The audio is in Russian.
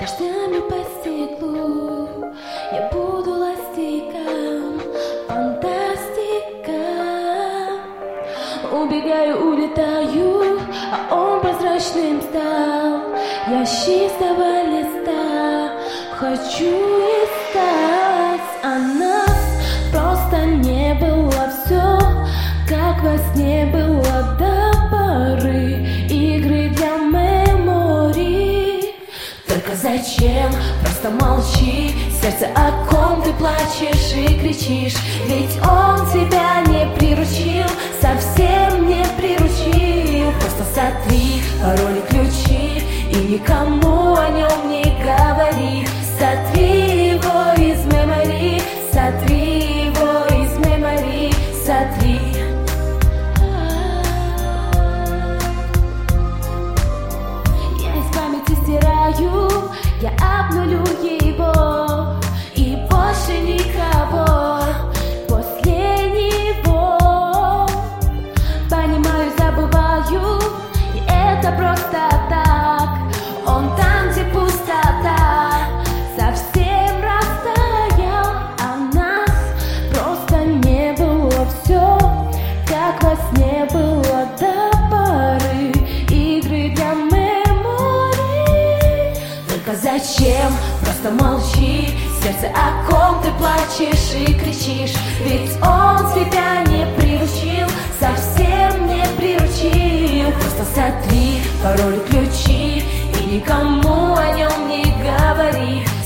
дождями по стеклу я буду ластиком, фантастика. Убегаю, улетаю, а он прозрачным стал. Я с чистого листа хочу искать, а нас просто не было. Все, как во сне было до поры игры для мемори. Только зачем? Просто молчи. Сердце, о ком ты плачешь и кричишь? Ведь он тебя не приручил, совсем не приручил. Просто сотри пароли, ключи и никому о нем не говори. Сотри его из мемори, сотри его из мемори, сотри. Я из памяти стираю, я обнулю его, и больше никого после него. Понимаю, забываю, и это просто так. Он там, где пустота, совсем растаял, а нас просто не было. Все, как во сне было до поры игры для мемори. Только зачем? Просто молчи. Сердце, о ком ты плачешь и кричишь? Ведь он тебя не приручил, совсем не приручил. Просто сотри пароли, ключи и никому о нем не говори.